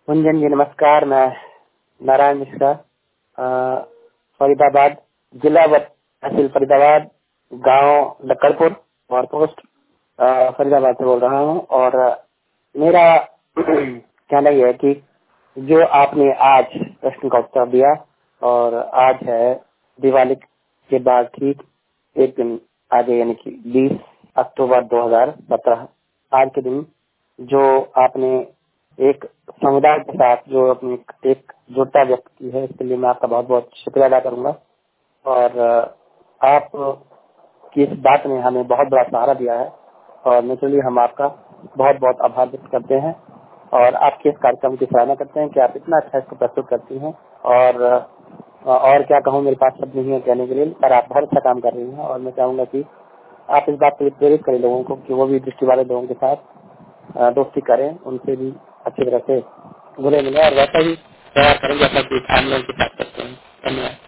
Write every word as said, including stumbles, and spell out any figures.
कुंजन जी नमस्कार। मैं नारायण मिश्रा, अ, फरीदाबाद जिला व तहसील फरीदाबाद, गांव लक्कड़पुर और पोस्ट अ, फरीदाबाद से बोल रहा हूं। और अ, मेरा कहना यह है कि जो आपने आज प्रश्न का उत्तर दिया, और आज है दिवाली के बाद ठीक एक दिन आगे, यानी कि बीस अक्टूबर दो हज़ार सत्रह। आज के दिन जो आपने एक समुदाय के साथ जो अपनी एक जुड़ता व्यक्त की है, इसके लिए मैं आपका बहुत बहुत शुक्रिया अदा करूंगा। और अ, आप की इस बात ने हमें बहुत बड़ा सहारा दिया है, और नेचुरली हम आपका बहुत बहुत आभार व्यक्त करते हैं और आपके इस कार्यक्रम की सराहना करते हैं कि आप इतना अच्छा इसको प्रस्तुत करती हैं। और अ, और क्या कहूँ, मेरे पास शब्द नहीं है कहने के लिए, पर आप बहुत अच्छा काम कर रही हैं। और मैं चाहूंगा कि आप इस बात के लिए प्रेरित करें लोगों को कि वो भी दृष्टि वाले लोगों के साथ अ, दोस्ती करें, उनसे भी अच्छी तरह से घुले मिले और वैसा ही व्यवहार करें जैसा कि आम लोगों के साथ करते हैं। धन्यवाद।